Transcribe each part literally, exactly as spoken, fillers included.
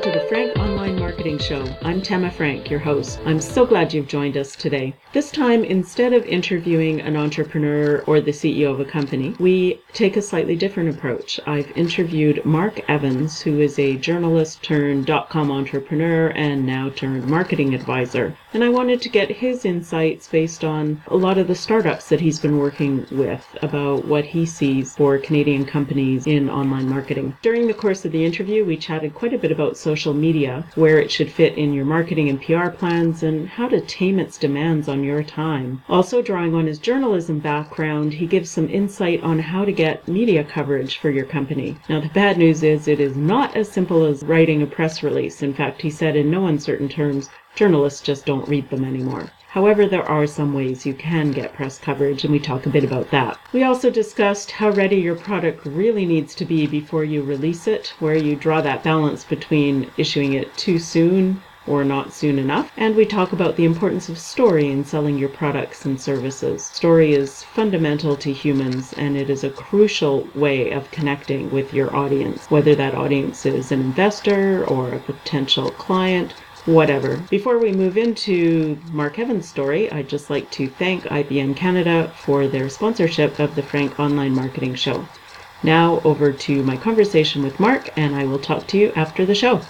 to the Frank Online Marketing Show. I'm Tema Frank, your host. I'm so glad you've joined us today. This time, instead of interviewing an entrepreneur or the C E O of a company, we take a slightly different approach. I've interviewed Mark Evans, who is a journalist turned dot-com entrepreneur and now turned marketing advisor. And I wanted to get his insights based on a lot of the startups that he's been working with about what he sees for Canadian companies in online marketing. During the course of the interview, we chatted quite a bit about social media, where it should fit in your marketing and P R plans, and how to tame its demands on your time. Also, drawing on his journalism background, he gives some insight on how to get media coverage for your company. Now, the bad news is it is not as simple as writing a press release. In fact, he said in no uncertain terms, journalists just don't read them anymore. However, there are some ways you can get press coverage, and we talk a bit about that. We also discussed how ready your product really needs to be before you release it, where you draw that balance between issuing it too soon or not soon enough. And we talk about the importance of story in selling your products and services. Story is fundamental to humans, and it is a crucial way of connecting with your audience, whether that audience is an investor or a potential client, whatever. Before we move into Mark Evans' story, I'd just like to thank I B M Canada for their sponsorship of the Frank Online Marketing Show. Now over to my conversation with Mark, and I will talk to you after the show.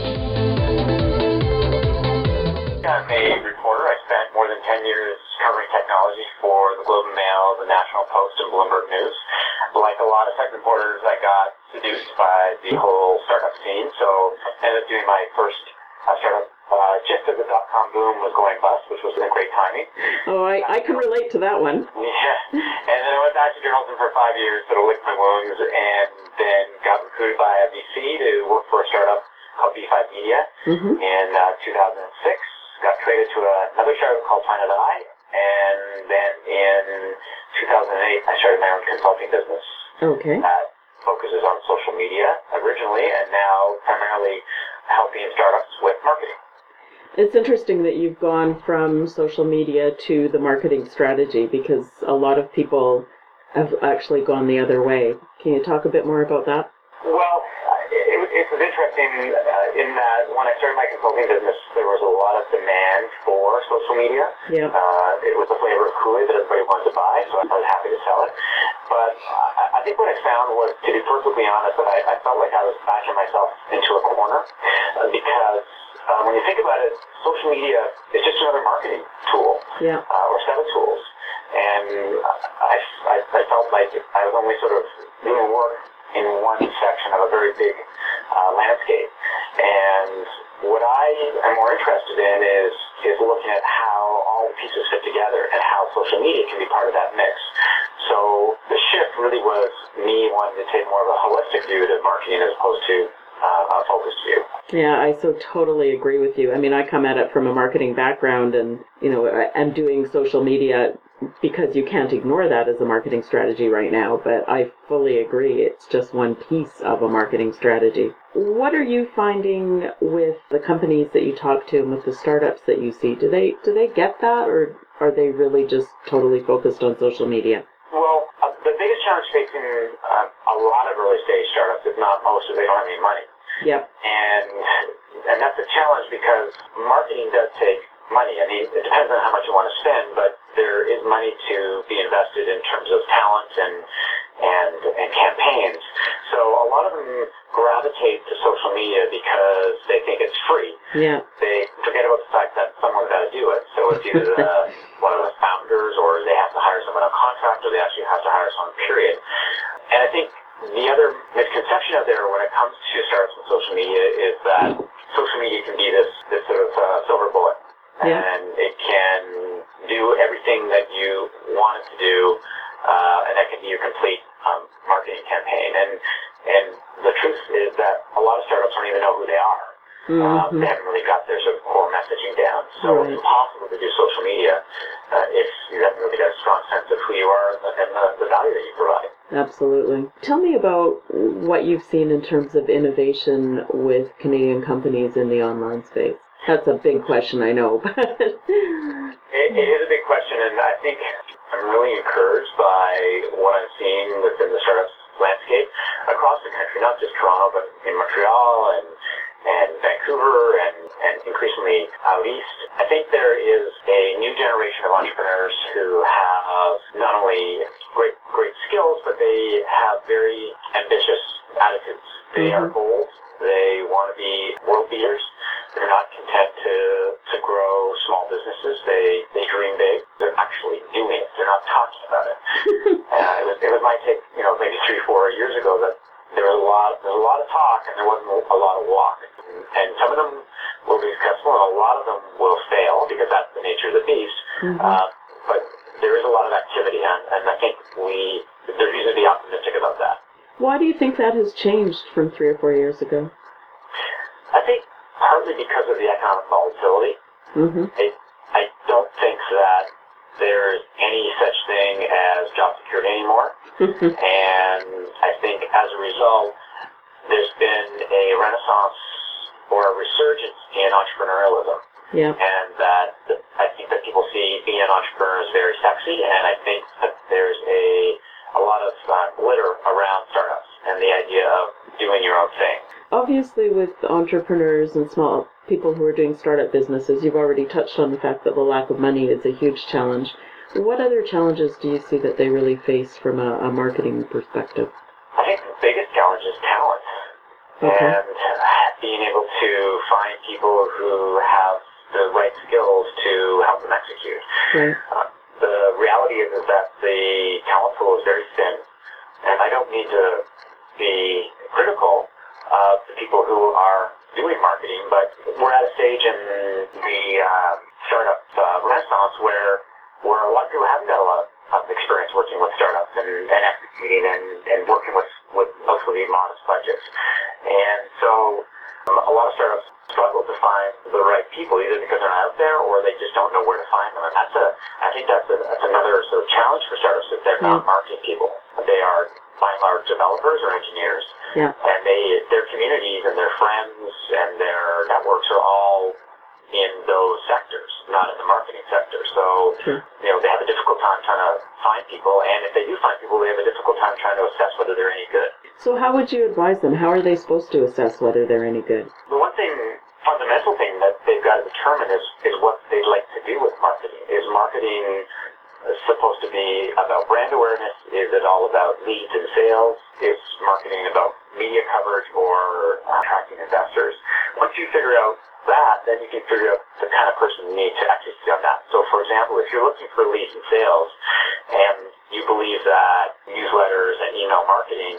I'm a reporter. I spent more than ten years covering technology for the Globe and Mail, the National Post, and Bloomberg News. Like a lot of tech reporters, I got seduced by the whole startup scene, so I ended up doing my first uh, startup uh, just as the dot-com boom was going bust, which was great timing. Oh, I, I can relate to that one. Yeah, and then I went back to journalism for five years, sort of licked my wounds, and then got recruited by N B C to work for a startup called B five Media mm-hmm. in uh, two thousand six. Got traded to another startup called Planet Eye, and then in two thousand eight, I started my own consulting business. Okay. That focuses on social media originally, and now primarily helping startups with marketing. It's interesting that you've gone from social media to the marketing strategy, because a lot of people have actually gone the other way. Can you talk a bit more about that? Well, it, it was interesting uh, in that when I started my consulting business, there was a lot of demand for social media. Yeah. Uh, it was the flavor of Kool-Aid that everybody wanted to buy, so I was happy to sell it. But I, I think what I found was, to be perfectly honest, that I, I felt like I was backing myself into a corner uh, because uh, when you think about it, social media is just another marketing tool yeah. uh, or set of tools. And I, I, I felt like I was only sort of doing work in one section of a very big uh, landscape. And what I am more interested in is is looking at how all the pieces fit together and how social media can be part of that mix. So the shift really was me wanting to take more of a holistic view to marketing as opposed to uh, a focused view. Yeah, I so totally agree with you. I mean, I come at it from a marketing background, and, you know, I'm doing social media because you can't ignore that as a marketing strategy right now, but I fully agree. It's just one piece of a marketing strategy. What are you finding with the companies that you talk to and with the startups that you see? Do they do they get that, or are they really just totally focused on social media? Well, uh, the biggest challenge facing uh, a lot of early stage startups, if not most, is they don't have any money. Yep. And and that's a challenge because marketing does take money. I mean, it depends on how much you want to spend, but there is money to be invested in terms of talent and and and campaigns. So a lot of them gravitate to social media because they think it's free. Yeah. They forget about the fact that someone's got to do it. So it's either the, one of the founders, or they have to hire someone on contract, or they actually have to hire someone, period. And I think the other misconception out there when it comes to startups and social media is that social media can be this, this sort of uh, silver bullet. Yeah. And it can do everything that you want it to do, uh, and that can be your complete um, marketing campaign. And and the truth is that a lot of startups don't even know who they are. Mm-hmm. Um, they haven't really got their sort of core messaging down. So right. It's impossible to do social media uh, if you haven't really got a strong sense of who you are and the, the value that you provide. Absolutely. Tell me about what you've seen in terms of innovation with Canadian companies in the online space. That's a big question, I know. But it, it is a big question, and I think I'm really encouraged by what I'm seeing within the startups landscape across the country, not just Toronto, but in Montreal and and Vancouver and, and increasingly out east. I think there is a new generation of entrepreneurs who have not only great great skills, but they have very ambitious attitudes. They mm-hmm. are bold. They want to be world beaters. They're not content to, to grow small businesses. They, they dream big. They're actually doing it. They're not talking about it. uh, it, was, it was my take, you know, maybe three, four years ago that there was a lot, there was a lot of talk and there wasn't a lot of walk. And, and some of them will be successful and a lot of them will fail because that's the nature of the beast. Mm-hmm. Uh, but there is a lot of activity and, and I think we, there's reason to be optimistic about that. Why do you think that has changed from three or four years ago? I think partly because of the economic volatility. Mm-hmm. I, I don't think that there's any such thing as job security anymore. And I think as a result, there's been a renaissance or a resurgence in entrepreneurialism. Yeah. And that I think that people see being an entrepreneur is very sexy, and I think that there's a a lot of uh, glitter around startups and the idea of doing your own thing. Obviously, with entrepreneurs and small people who are doing startup businesses, you've already touched on the fact that the lack of money is a huge challenge. What other challenges do you see that they really face from a, a marketing perspective? I think the biggest challenge is talent. Okay. And being able to find people who have the right skills to help them execute. Right. Uh, the reality is, is that the talent pool is very thin, and I don't need to be critical of the people who are doing marketing, but we're at a stage in the uh, startup uh, renaissance where, where a lot of people haven't got a lot of experience working with startups and, and executing and, and working with, with mostly modest budgets. And so um, a lot of startups struggle to find the right people, either because they're not out there or they just don't know where to find them. And that's a, I think that's, a, that's another sort of challenge for startups if they're not marketing people. They are, by and large, developers or engineers. Yeah. And they, their communities and their friends and their networks are all in those sectors, not in the marketing sector. So, sure. you know, they have a difficult time trying to find people. And if they do find people, they have a difficult time trying to assess whether they're any good. So how would you advise them? How are they supposed to assess whether they're any good? The one thing, fundamental thing that they've got to determine is, is what they'd like to do with marketing. Is marketing supposed to be about brand awareness? Is it all about leads and sales? Is marketing about media coverage or attracting investors? Once you figure out that, then you can figure out the kind of person you need to execute on that. So, for example, if you're looking for leads and sales and you believe that newsletters and email marketing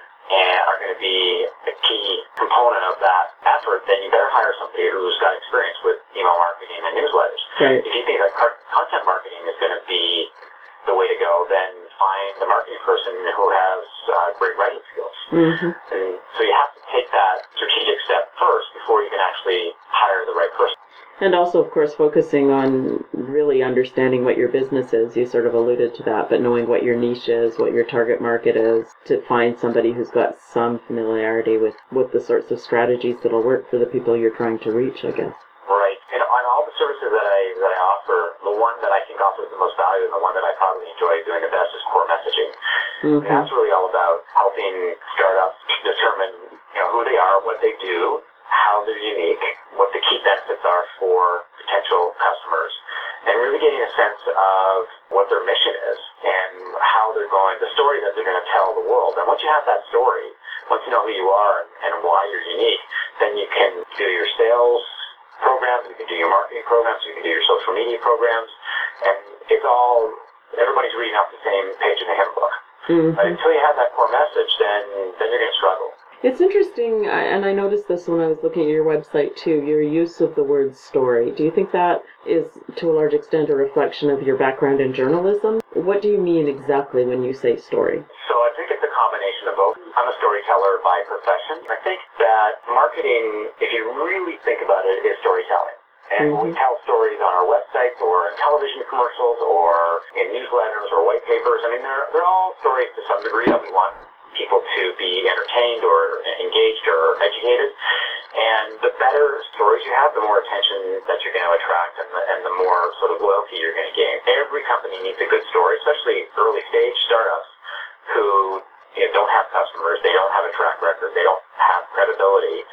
and are going to be a key component of that effort, then you better hire somebody who's got experience with email marketing and newsletters. Right. If you think that content marketing is going to be the way to go, then find the marketing person who has uh, great writing skills. Mm-hmm. And so you have to take that strategic step first before you can actually hire the right person. And also, of course, focusing on really understanding what your business is. You sort of alluded to that, but knowing what your niche is, what your target market is, to find somebody who's got some familiarity with, with the sorts of strategies that'll work for the people you're trying to reach, I guess. Right. And on all the services that I that I offer, the one that I think offers the most value and the one that I probably enjoy doing the best is core messaging. Mm-hmm. And that's really all about helping startups determine, you know, who they are, what they do, how they're unique, what the key benefits are for potential customers, and really getting a sense of what their mission is and how they're going, the story that they're going to tell the world. And once you have that story, once you know who you are and, and why you're unique, then you can do your sales programs, you can do your marketing programs, you can do your social media programs, and it's all, everybody's reading off the same page in the hymn book. Mm-hmm. But until you have that core message, then, then you're going to struggle. It's interesting, and I noticed this when I was looking at your website too, your use of the word story. Do you think that is, to a large extent, a reflection of your background in journalism? What do you mean exactly when you say story? So I think it's a combination of both. I'm a storyteller by profession. I think that marketing, if you really think about it, is storytelling. And mm-hmm. we tell stories on our websites or in television commercials or in newsletters or white papers. I mean, they're, they're all stories to some degree that we want people to be entertained or engaged or educated. And the better stories you have, the more attention that you're going to attract and the, and the more sort of loyalty you're going to gain. Every company needs a good story, especially early stage startups who, you know, don't have customers, they don't have a track record, they don't have credibility.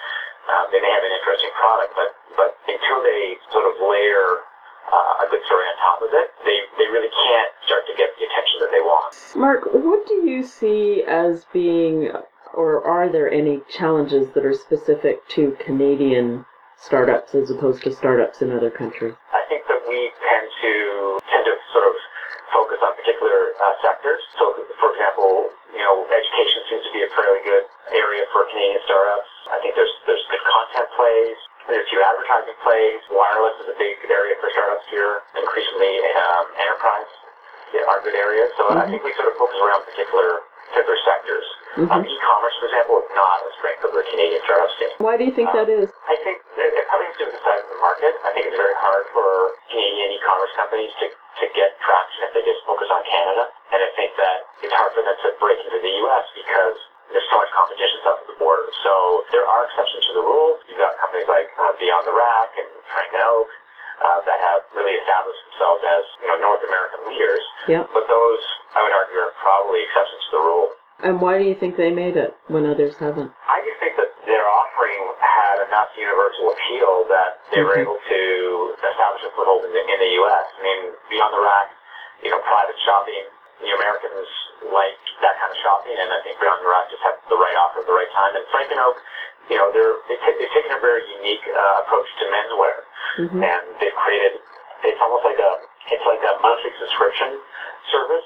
uh, they may have an interesting product, but, but until they sort of layer uh, a good story on top of it, they, they really can't start to get the attention that they want. Mark, what do you see as being, or are there any challenges that are specific to Canadian startups as opposed to startups in other countries? I think that we tend to tend to sort of focus on particular uh, sectors. So, for example, you know, education seems to be a fairly good area for Canadian startups. I think there's there's good content plays. There's a few advertising plays. Wireless is a big area for startups here. Increasingly, um, enterprise are good areas. So mm-hmm. I think we sort of focus around particular particular sectors. Mm-hmm. Um, e-commerce, for example, is not a strength of the Canadian startup scene. Why do you think um, that is? I think it, it probably has to do with the size of the market. I think it's very hard for Canadian e-commerce companies to, to get traction if they just focus on Canada. And I think that it's hard for them to break into the U S because there's so much competition south of the border. So there are exceptions to the rule. You've got companies like uh, Beyond the Rack and Frank and Oak uh, that have really established themselves as, you know, North American leaders. Yep. But those, I would argue, are probably exceptions to the rule. And why do you think they made it when others haven't? I just think that their offering had enough universal appeal that they mm-hmm. were able to establish a foothold in the, in the U S. I mean, Beyond the Rack, you know, private shopping, the Americans like that kind of shopping, and I think Beyond the Rack just had the right offer at the right time. And Frank and Oak, you know, they're, they t- they've taken a very unique uh, approach to menswear, mm-hmm. and they've created, it's almost like a, it's like a monthly subscription service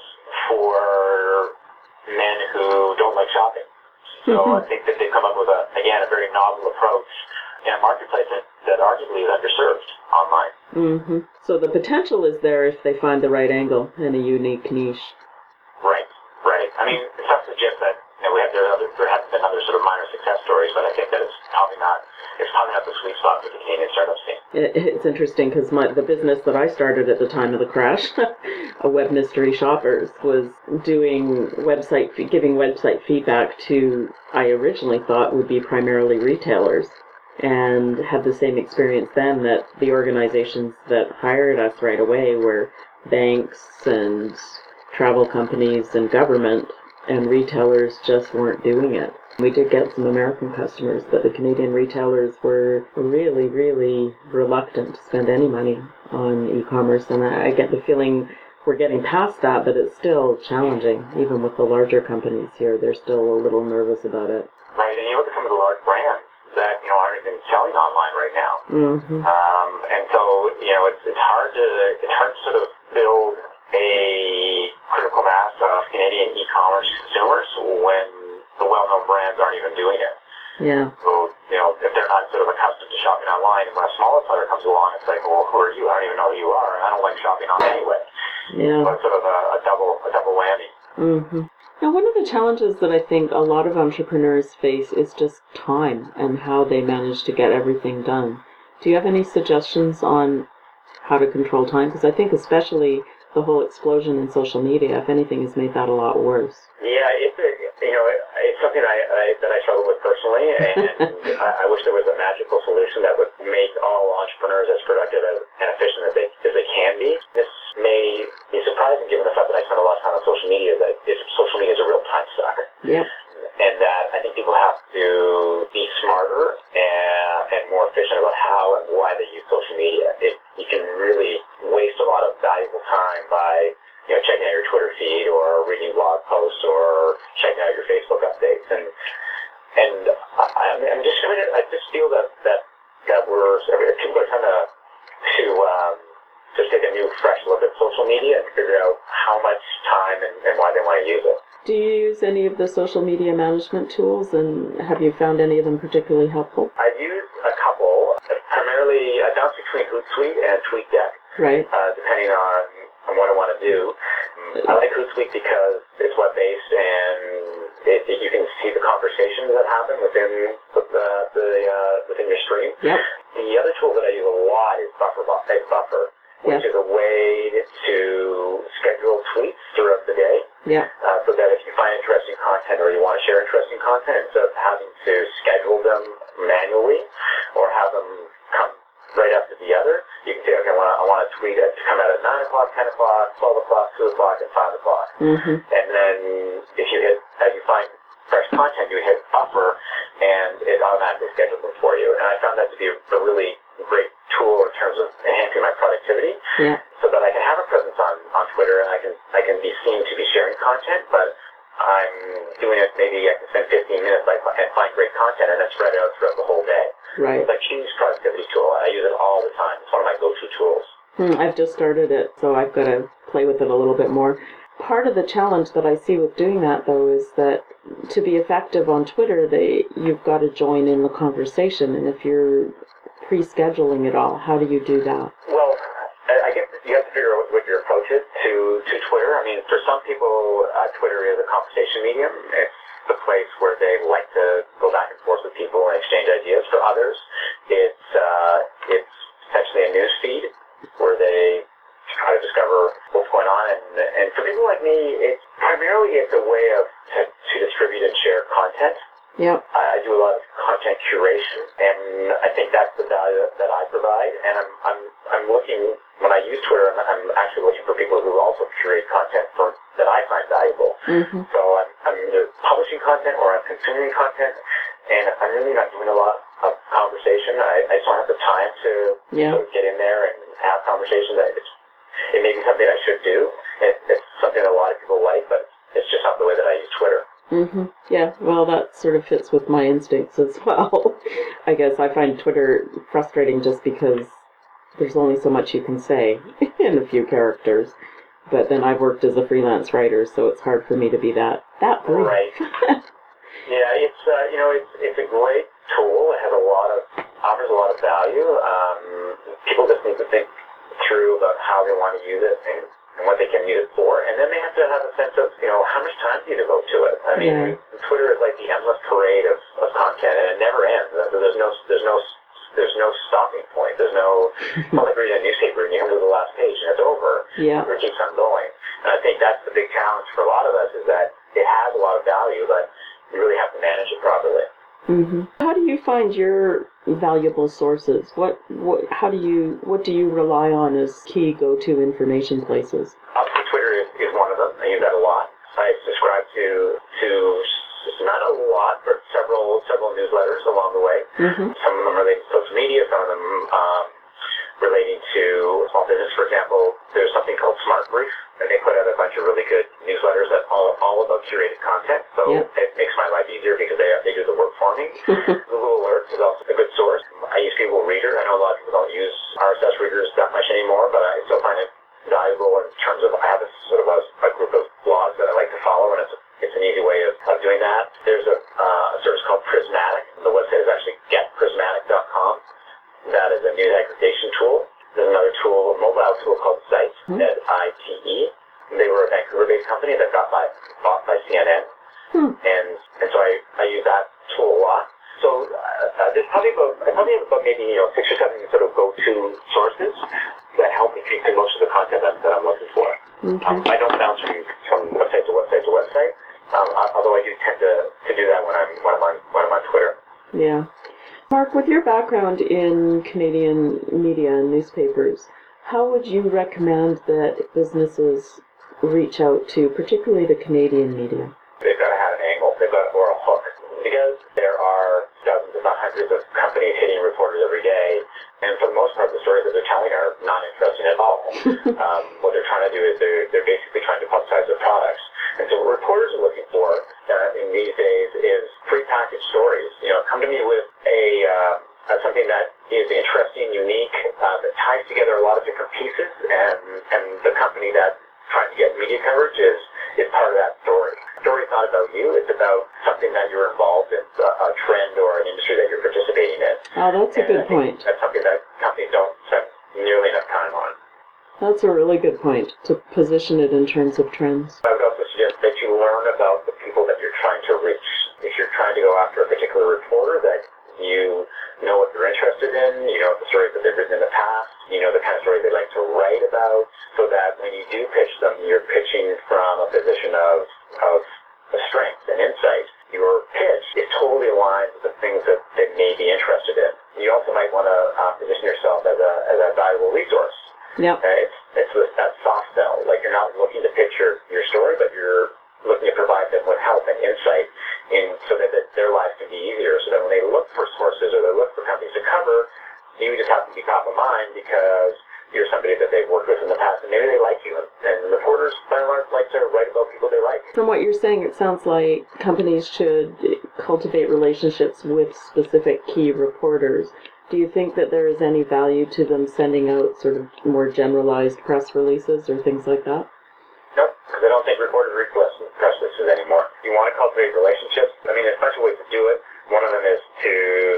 for men who don't like shopping. So mm-hmm. I think that they've come up with, a again, a very novel approach in a marketplace that, that arguably is underserved online. Mm-hmm. So the potential is there if they find the right angle and a unique niche. Right, right. I mean, it's not to suggest that, you know, we have, there, other, there have been other sort of minor success stories, but I think that it's probably not, it's probably not the sweet spot for the Canadian startup scene. It, it's interesting because the business that I started at the time of the crash, a Web Mystery Shoppers, was doing website, giving website feedback to, I originally thought would be primarily retailers, and had the same experience then that the organizations that hired us right away were banks and travel companies and government, and retailers just weren't doing it. We did get some American customers, but the Canadian retailers were really, really reluctant to spend any money on e-commerce, and I get the feeling we're getting past that, but it's still challenging. Even with the larger companies here, they're still a little nervous about it. Right, and you look at some of the large brands that, you know, aren't even selling online right now. Mm-hmm. Um, and so, you know, it's it's hard to it's hard to sort of build a critical mass of Canadian e-commerce consumers when the well-known brands aren't even doing it. Yeah. So, you know, if they're not sort of accustomed to shopping online, and when a smaller player comes along, it's like, well, who are you? I don't even know who you are. I don't like shopping online anyway. Yeah. So it's sort of a, a double a double whammy. Mm-hmm. Now, one of the challenges that I think a lot of entrepreneurs face is just time and how they manage to get everything done. Do you have any suggestions on how to control time? Because I think especially the whole explosion in social media, if anything, has made that a lot worse. Yeah, it's a, you know, it's something I, I that I struggle with personally, and I, I wish there was a magical solution that would make all entrepreneurs as productive as, and efficient as they as they can be. This may be surprising given the fact that I spend a lot of time on social media. That is, social media is a real time sucker. Yep. And that I think people have to be smarter and, and more efficient about how and why they use social media. It, you can really waste a lot of valuable time by, you know, checking out your Twitter feed or reading blog posts or checking out your Facebook updates. And and I, I'm just I just feel that that that we're people are trying to to um, just take a new, fresh look at social media and figure out how much time and, and why they want to use it. Do you use any of the social media management tools, and have you found any of them particularly helpful? I've used a couple, primarily I bounce between Hootsuite and TweetDeck, right? Uh, depending on, on what I want to do. I like Hootsuite because it's web-based and it, it, you can see the conversations that happen within the, the uh, within your stream. Yep. The other tool that I use a lot is Buffer, Buffer, which yep. is a way to schedule tweets throughout the day. Yeah. Uh, so that if you find interesting content or you want to share interesting content, instead of having to schedule them manually or have them come right after the other, you can say, okay, I want to, I want a tweet to come out at nine o'clock, ten o'clock, twelve o'clock, two o'clock, and five o'clock. Mm-hmm. And then if you hit, as you find fresh content, you hit Buffer, and it automatically schedules them for you. And I found that to be a, a really great tool in terms of enhancing my productivity, yeah. so that I can have a presence on, on Twitter and I can I can be seen to be sharing content, but I'm doing it, maybe I can spend fifteen minutes like, and find great content and then spread it out throughout the whole day. Right. It's a huge productivity tool. I use it all the time. It's one of my go-to tools. Hmm, I've just started it, so I've got to play with it a little bit more. Part of the challenge that I see with doing that, though, is that to be effective on Twitter, they you've got to join in the conversation, and if you're pre-scheduling it all, how do you do that? Well, I guess you have to figure out what your approach is to, to Twitter. I mean, for some people, uh, Twitter is a conversation medium. It's the place where they like to go back and forth with people and exchange ideas. For others, it's uh, it's essentially a news feed where they try to discover what's going on. And, and for people like me, it's primarily it's a way of to, to distribute and share content. Yep. I do a lot of content curation, and I think that's the value that, that I provide. And I'm I'm I'm looking when I use Twitter, I'm, I'm actually looking for people who also curate content for that I find valuable. Mm-hmm. So I'm I'm either publishing content or I'm consuming content, and I'm really not doing a lot of conversation. I, I just don't have the time to yeah. sort of get in there and have conversations. It's, it may be something I should do. It, it's something that a lot of people like, but it's just not the way that I use Twitter. Mm-hmm. Yeah, well, that sort of fits with my instincts as well. I guess I find Twitter frustrating just because there's only so much you can say in a few characters. But then I've worked as a freelance writer, so it's hard for me to be that that brief. Right. Yeah, it's uh, you know it's it's a great tool. It has a lot of offers a lot of value. Um, people just need to think through about how they want to use it and. and what they can use it for, and then they have to have a sense of, you know, how much time do you devote to it? I mean, yeah. Twitter is like the endless parade of, of content, and it never ends. There's no, there's no, there's no stopping point. There's no, it's not like reading a newspaper and you come to the last page and it's over. Yeah. It keeps on going. And I think that's the big challenge for a lot of us is that it has a lot of value, but you really have to manage it properly. Mm-hmm. How do you find your valuable sources? What, what, how do you, what do you rely on as key go-to information places? Obviously, Twitter is, is one of them. I use that a lot. I subscribe to to not a lot, but several several newsletters along the way. Mm-hmm. Some of them related to social media. Some of them um, relating to small business. For example, there's something called Smart Brief, and they put out a bunch of really good newsletters that all all about curated content. So yep. It makes my life easier because they they do the work for me. Google Alerts is also a good source. I use Google Reader. I know a lot of people don't use R S S readers that much anymore, but I still find it valuable in terms of I have a sort of a, a group of blogs that I like to follow, and it's it's an easy way of, of doing that. There's a, uh, a service called Prismatic. The website is actually get prismatic dot com. That is a news aggregation tool. There's another tool, a mobile tool called Zite, mm-hmm. Z I T E. They were a Vancouver-based company that got by, bought by C N N, hmm. and and so I, I use that tool a lot. So uh, there's probably about I probably have about maybe you know six or seven sort of go-to sources that help me feed through most of the content that, that I'm looking for. Okay. Um, I don't bounce from, from website to website to website, um, although I do tend to, to do that when I'm when I'm on when I'm on Twitter. Yeah. Mark, with your background in Canadian media and newspapers, how would you recommend that businesses reach out to, particularly the Canadian media? They've got to have an angle, they've got or a hook, because there are dozens, if not hundreds, of companies hitting reporters every day, and for the most part, the stories that they're telling are not interesting at all. um, what they're trying to do is they're they're basically trying to publicize their products, and so what reporters are looking for uh, in these days is prepackaged stories. You know, come to me with a uh, something that is interesting, unique, uh, that ties together a lot of different pieces, and and the company that's trying to get media coverage is is part of that story. The story's not about you; it's about something that you're involved in, a, a trend or an industry that you're participating in. Oh, that's a and good point. That's something that companies don't spend nearly enough time on. That's a really good point, to position it in terms of trends. I would also suggest that you learn about the people that you're trying to reach. If you're trying to go after a particular reporter, that you know what they're interested in, you know the stories that they've written in the past, you know the kind of stories they like to write about, so that when you do pitch them, you're pitching from a position of, of strength and insight. Your pitch is totally aligned with the things that they may be interested in. You also might want to uh, position yourself as a as a valuable resource. Yep. Uh, it's it's with that soft sell. Like you're not looking to pitch your, your story, but you're looking to provide them with help and insight in so that, that their lives can be easier, so when they look for sources or they look for companies to cover, you just happen to be top of mind because you're somebody that they've worked with in the past, and maybe they like you. And reporters, by and large, like to write about people they like. From what you're saying, it sounds like companies should cultivate relationships with specific key reporters. Do you think that there is any value to them sending out sort of more generalized press releases or things like that? Nope, because I don't think reporters read press releases anymore. You want to cultivate relationships. I mean, there's a bunch of ways to do it. One of them is to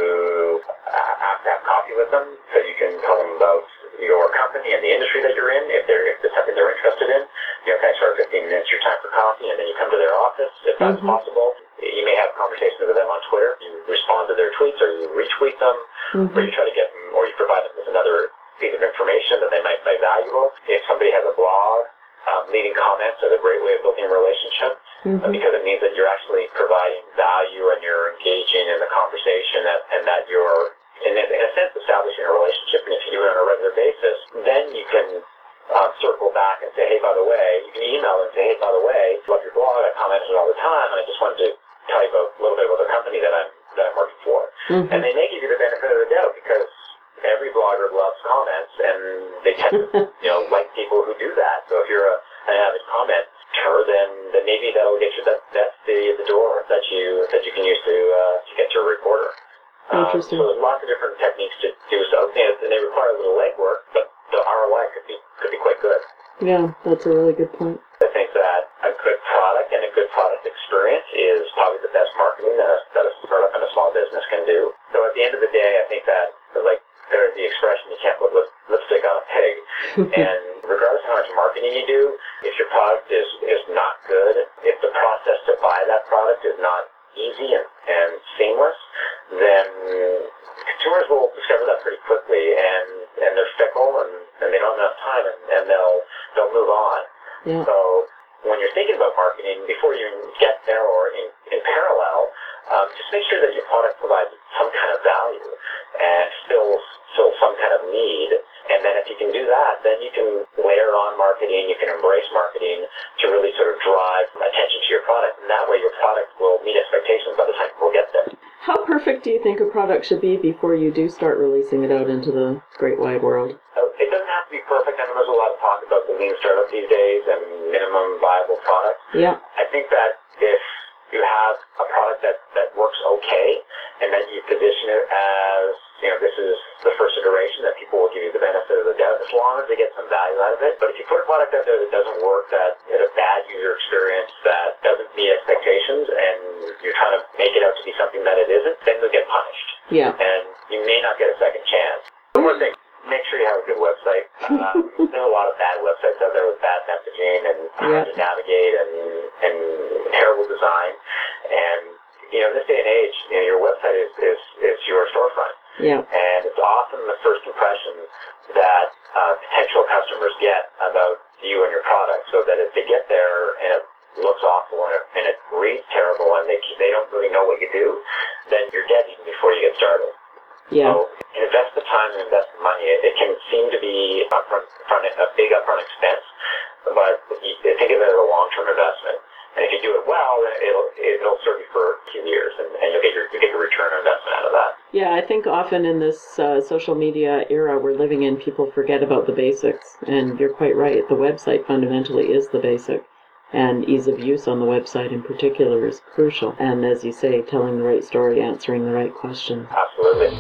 uh, have to have coffee with them, so you can tell them about your company and the industry that you're in, if they're if it's something they're interested in. You know, kind of start fifteen minutes your time for coffee, and then you come to their office, if that's mm-hmm. possible. You may have conversations with them on Twitter. You respond to their tweets, or you retweet them, mm-hmm. or you try to get them, or you provide them with another piece of information that they might find valuable. If somebody has a blog, um, leaving comments is a great way of building a relationship, mm-hmm. uh, because it means that you're actually providing value and you're engaging in the conversation, that, and that you're in a, in a sense, establishing a relationship. And if you do it on a regular basis, then you can uh, circle back and say, hey, by the way, you can email and say, hey, by the way, love your blog, I comment on it all the time, and I just wanted to tell you about, a little bit about the company that I'm that I'm working for. Mm-hmm. And they may give you the benefit of the doubt, because every blogger loves comments, and they tend to you know like people who do that. So if you're a, an avid commenter, then then maybe that'll get you that that's the the door that you that you can use to uh, to get to a reporter. Um, so there's lots of different techniques to do so, and they require a little legwork, but the R O I could be could be quite good. Yeah, that's a really good point. I think that a good product and a good product experience is probably the best marketing that a, that a startup and a small business can do. So at the end of the day, I think that, like, there's the expression, you can't put lip, lipstick on a pig. And regardless of how much marketing you do, if your product is, is not good, if the process to buy that product is not easy and, and seamless, then consumers will discover that pretty quickly, and, and they're fickle, and, and they don't have enough time, and, and they'll they'll move on. Yeah. So when you're thinking about marketing, before you get there or in, in parallel, um, just make sure that your product provides some kind of value and fills fill some kind of need. And then if you can do that, then you can layer on marketing, you can embrace marketing to really sort of drive attention to your product. And that way your product will meet expectations by the time people get there. How perfect do you think a product should be before you do start releasing it out into the great wide world? Uh, it doesn't have to be perfect. I know there's a lot of talk about the lean startup these days and minimum viable product. Yeah. I think that if you have a product that, that works okay, and then you position it as, you know, this is the first iteration, that people will give you the benefit of the doubt, as long as they get some value out of it. But if you put a product out there that doesn't work, that has a bad user experience, that doesn't meet expectations, and you're trying to make it out to be something that it isn't, then you'll get punished. Yeah. And you may not get a second chance. One more thing. Make sure you have a good website. Um, there's a lot of bad websites out there with bad messaging and hard to navigate and, and terrible design. And, you know, in this day and age, you know, your website is, is, is your storefront. Yeah. And it's often the first impression that uh, potential customers get about you and your product, so that if they get there and it looks awful and it, and it reads terrible and they, they don't really know what you do, then you're dead even before you get started. Yeah. So invest the time and invest the money. It, it can seem to be upfront, front, a big upfront expense, but you, think of it as a long-term investment. And if you do it well, then it'll it'll serve you for a few years, and, and you'll get your you get your return on investment out of that. Yeah, I think often in this uh, social media era we're living in, people forget about the basics, and you're quite right. The website fundamentally is the basic. And ease of use on the website in particular is crucial. And as you say, telling the right story, answering the right questions. Absolutely.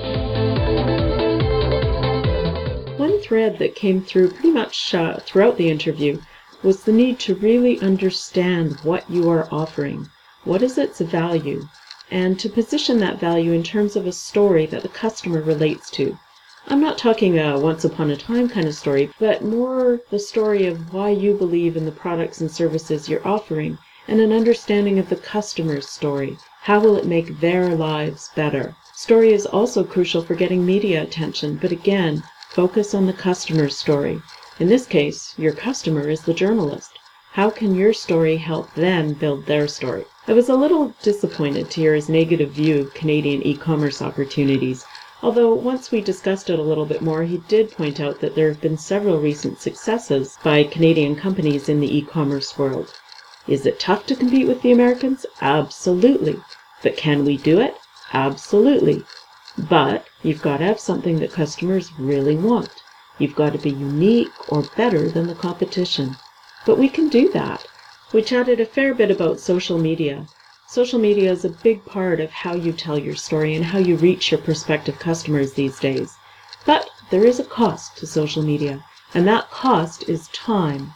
One thread that came through pretty much uh, throughout the interview was the need to really understand what you are offering. What is its value? And to position that value in terms of a story that the customer relates to. I'm not talking a once upon a time kind of story, but more the story of why you believe in the products and services you're offering, and an understanding of the customer's story. How will it make their lives better? Story is also crucial for getting media attention, but again, focus on the customer's story. In this case, your customer is the journalist. How can your story help them build their story? I was a little disappointed to hear his negative view of Canadian e-commerce opportunities. Although once we discussed it a little bit more, he did point out that there have been several recent successes by Canadian companies in the e-commerce world. Is it tough to compete with the Americans? Absolutely. But can we do it? Absolutely. But you've got to have something that customers really want. You've got to be unique or better than the competition. But we can do that. We chatted a fair bit about social media. Social media is a big part of how you tell your story and how you reach your prospective customers these days. But there is a cost to social media, and that cost is time.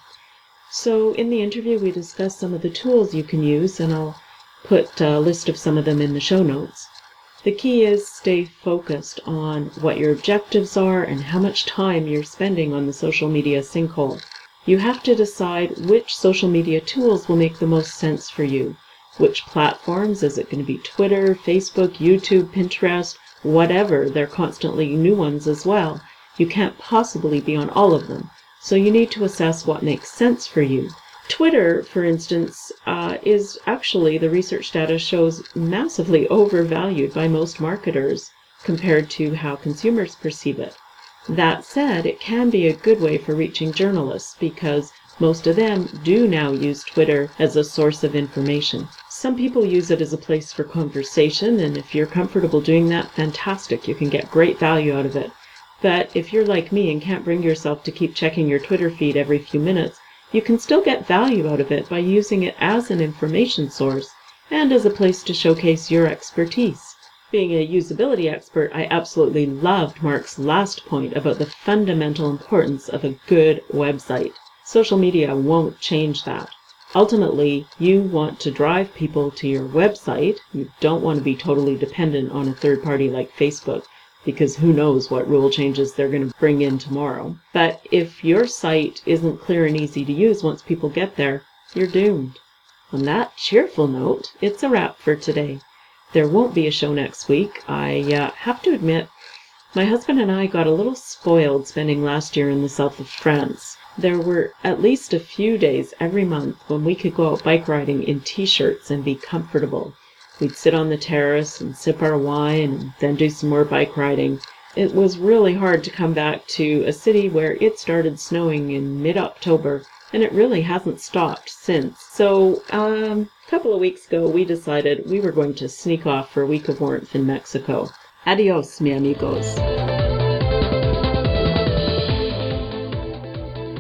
So in the interview, we discussed some of the tools you can use, and I'll put a list of some of them in the show notes. The key is stay focused on what your objectives are and how much time you're spending on the social media sinkhole. You have to decide which social media tools will make the most sense for you. Which platforms? Is it going to be Twitter, Facebook, YouTube, Pinterest, whatever? There are constantly new ones as well. You can't possibly be on all of them. So you need to assess what makes sense for you. Twitter, for instance, uh, is actually, the research data shows, massively overvalued by most marketers compared to how consumers perceive it. That said, it can be a good way for reaching journalists because most of them do now use Twitter as a source of information. Some people use it as a place for conversation, and if you're comfortable doing that, fantastic. You can get great value out of it. But if you're like me and can't bring yourself to keep checking your Twitter feed every few minutes, you can still get value out of it by using it as an information source and as a place to showcase your expertise. Being a usability expert, I absolutely loved Mark's last point about the fundamental importance of a good website. Social media won't change that. Ultimately, you want to drive people to your website. You don't want to be totally dependent on a third party like Facebook, because who knows what rule changes they're going to bring in tomorrow. But if your site isn't clear and easy to use once people get there, you're doomed. On that cheerful note, it's a wrap for today. There won't be a show next week. I uh, have to admit, my husband and I got a little spoiled spending last year in the south of France. There were at least a few days every month when we could go out bike riding in t-shirts and be comfortable. We'd sit on the terrace and sip our wine and then do some more bike riding. It was really hard to come back to a city where it started snowing in mid-October, and it really hasn't stopped since. So um, a couple of weeks ago, we decided we were going to sneak off for a week of warmth in Mexico. Adios, mi amigos.